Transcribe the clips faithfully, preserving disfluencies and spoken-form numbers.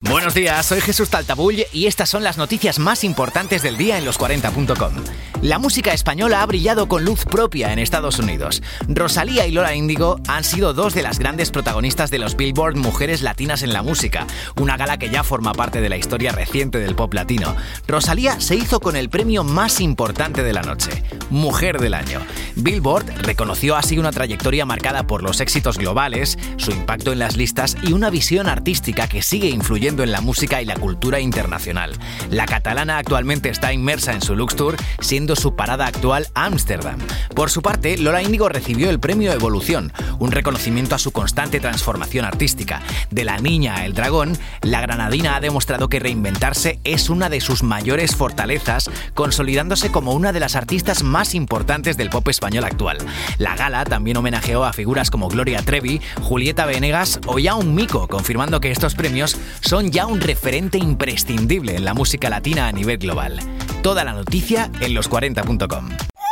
Buenos días, soy Jesús Taltabull y estas son las noticias más importantes del día en los cuarenta punto com. La música española ha brillado con luz propia en Estados Unidos. Rosalía y Lola Índigo han sido dos de las grandes protagonistas de los Billboard Mujeres Latinas en la Música, una gala que ya forma parte de la historia reciente del pop latino. Rosalía se hizo con el premio más importante de la noche, Mujer del Año. Billboard reconoció así una trayectoria marcada por los éxitos globales, su impacto en las listas y una visión artística que sigue influyendo en la música y la cultura internacional. La catalana actualmente está inmersa en su Lux Tour, siendo su parada actual Ámsterdam. Por su parte, Lola Índigo recibió el premio Evolución, un reconocimiento a su constante transformación artística. De la niña a el dragón, la granadina ha demostrado que reinventarse es una de sus mayores fortalezas, consolidándose como una de las artistas más importantes del pop español actual. La gala también homenajeó a figuras como Gloria Trevi, Julieta Venegas o Jaume Mico, confirmando que estos premios son ya un referente imprescindible en la música latina a nivel global. Toda la noticia en los cuarenta punto com.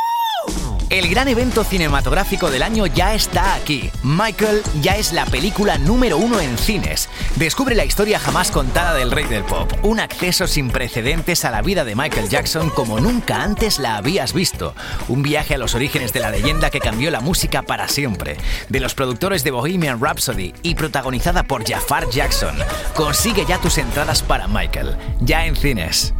El gran evento cinematográfico del año ya está aquí. Michael ya es la película número uno en cines. Descubre la historia jamás contada del rey del pop, un acceso sin precedentes a la vida de Michael Jackson como nunca antes la habías visto. Un viaje a los orígenes de la leyenda que cambió la música para siempre. De los productores de Bohemian Rhapsody y protagonizada por Jafar Jackson. Consigue ya tus entradas para Michael, ya en cines.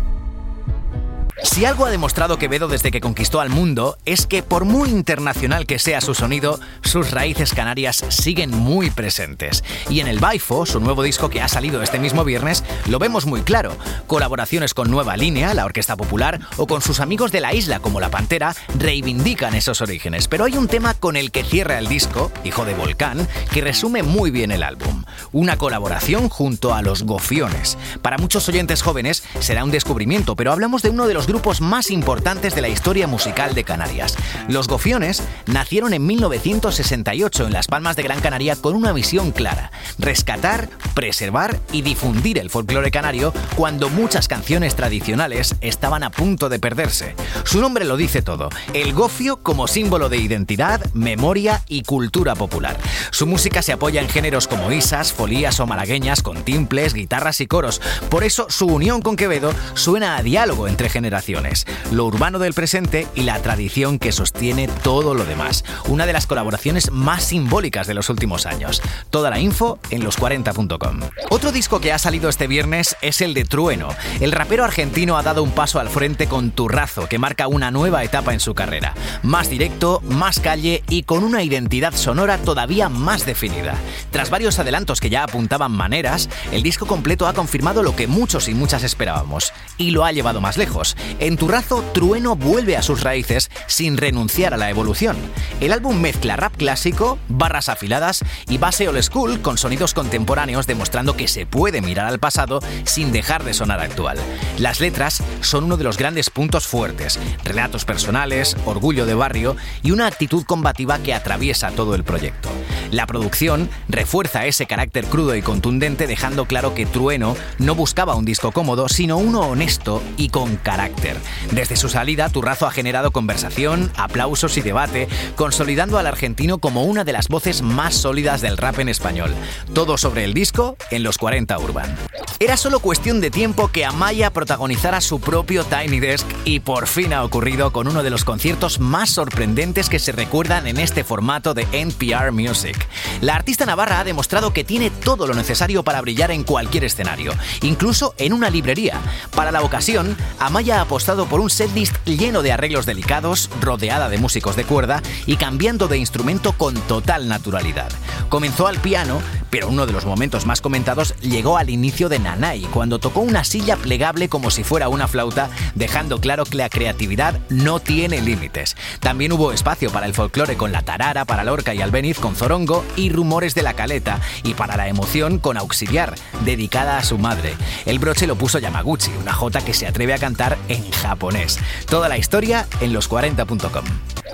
Si algo ha demostrado Quevedo desde que conquistó al mundo es que por muy internacional que sea su sonido, sus raíces canarias siguen muy presentes. Y en el Baifo, su nuevo disco que ha salido este mismo viernes, lo vemos muy claro. Colaboraciones con Nueva Línea, la Orquesta Popular, o con sus amigos de la isla como La Pantera, reivindican esos orígenes. Pero hay un tema con el que cierra el disco, Hijo de Volcán, que resume muy bien el álbum. Una colaboración junto a Los Gofiones. Para muchos oyentes jóvenes será un descubrimiento, pero hablamos de uno de los grupos más importantes de la historia musical de Canarias. Los Gofiones nacieron en mil novecientos sesenta y ocho en Las Palmas de Gran Canaria con una visión clara: rescatar, preservar y difundir el folclore canario cuando muchas canciones tradicionales estaban a punto de perderse. Su nombre lo dice todo: el gofio como símbolo de identidad, memoria y cultura popular. Su música se apoya en géneros como isas, folías o malagueñas con timples, guitarras y coros. Por eso su unión con Quevedo suena a diálogo entre generaciones, lo urbano del presente y la tradición que sostiene todo lo demás. Una de las colaboraciones más simbólicas de los últimos años. Toda la info en los cuarenta punto com. Otro disco que ha salido este viernes es el de Trueno. El rapero argentino ha dado un paso al frente con Turrazo, que marca una nueva etapa en su carrera. Más directo, más calle y con una identidad sonora todavía más definida. Tras varios adelantos que ya apuntaban maneras, el disco completo ha confirmado lo que muchos y muchas esperábamos y lo ha llevado más lejos. En Turrazo, Trueno vuelve a sus raíces sin renunciar a la evolución. El álbum mezcla rap clásico, barras afiladas y base old school con sonidos contemporáneos, demostrando que se puede mirar al pasado sin dejar de sonar actual. Las letras son uno de los grandes puntos fuertes: relatos personales, orgullo de barrio y una actitud combativa que atraviesa todo el proyecto. La producción refuerza ese carácter crudo y contundente, dejando claro que Trueno no buscaba un disco cómodo, sino uno honesto y con carácter. Desde su salida, Turrazo ha generado conversación, aplausos y debate, consolidando al argentino como una de las voces más sólidas del rap en español. Todo sobre el disco en los cuarenta Urban. Era solo cuestión de tiempo que Amaya protagonizara su propio Tiny Desk y por fin ha ocurrido con uno de los conciertos más sorprendentes que se recuerdan en este formato de N P R Music. La artista navarra ha demostrado que tiene todo lo necesario para brillar en cualquier escenario, incluso en una librería. Para la ocasión, Amaya ha apostado por un setlist lleno de arreglos delicados, rodeada de músicos de cuerda y cambiando de instrumento con total naturalidad. Comenzó al piano, pero uno de los momentos más comentados llegó al inicio de Nanay, cuando tocó una silla plegable como si fuera una flauta, dejando claro que la creatividad no tiene límites. También hubo espacio para el folclore con la tarara, para Lorca y Albéniz con Zorongo y Rumores de la Caleta, y para la emoción con Auxiliar, dedicada a su madre. El broche lo puso Yamaguchi, una jota que se atreve a cantar en japonés. Toda la historia en los cuarenta punto com.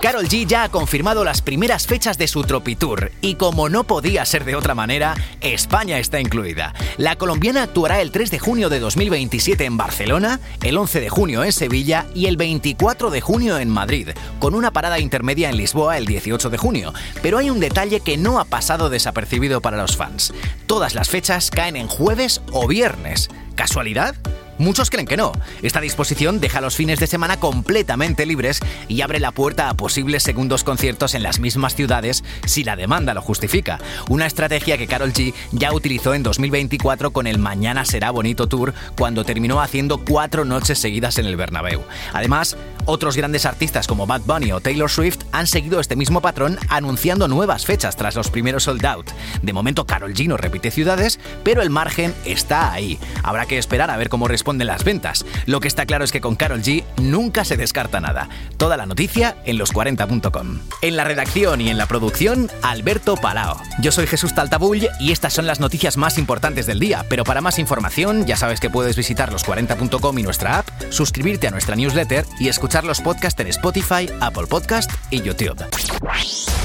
Karol G ya ha confirmado las primeras fechas de su Tropitour y como no podía ser de otra manera, España está incluida. La colombiana actuará el tres de junio de dos mil veintisiete en Barcelona, el once de junio en Sevilla y el veinticuatro de junio en Madrid, con una parada intermedia en Lisboa el dieciocho de junio. Pero hay un detalle que no ha pasado desapercibido para los fans. Todas las fechas caen en jueves o viernes. ¿Casualidad? Muchos creen que no. Esta disposición deja los fines de semana completamente libres y abre la puerta a posibles segundos conciertos en las mismas ciudades si la demanda lo justifica. Una estrategia que Karol G ya utilizó en dos mil veinticuatro con el Mañana Será Bonito Tour, cuando terminó haciendo cuatro noches seguidas en el Bernabéu. Además, otros grandes artistas como Bad Bunny o Taylor Swift han seguido este mismo patrón anunciando nuevas fechas tras los primeros sold out. De momento Karol G no repite ciudades, pero el margen está ahí. Habrá que esperar a ver cómo responden las ventas. Lo que está claro es que con Karol G nunca se descarta nada. Toda la noticia en los cuarenta punto com. En la redacción y en la producción, Alberto Palao. Yo soy Jesús Taltabull y estas son las noticias más importantes del día, pero para más información ya sabes que puedes visitar los cuarenta punto com y nuestra app, suscribirte a nuestra newsletter y escuchar los podcasts en Spotify, Apple Podcast y YouTube.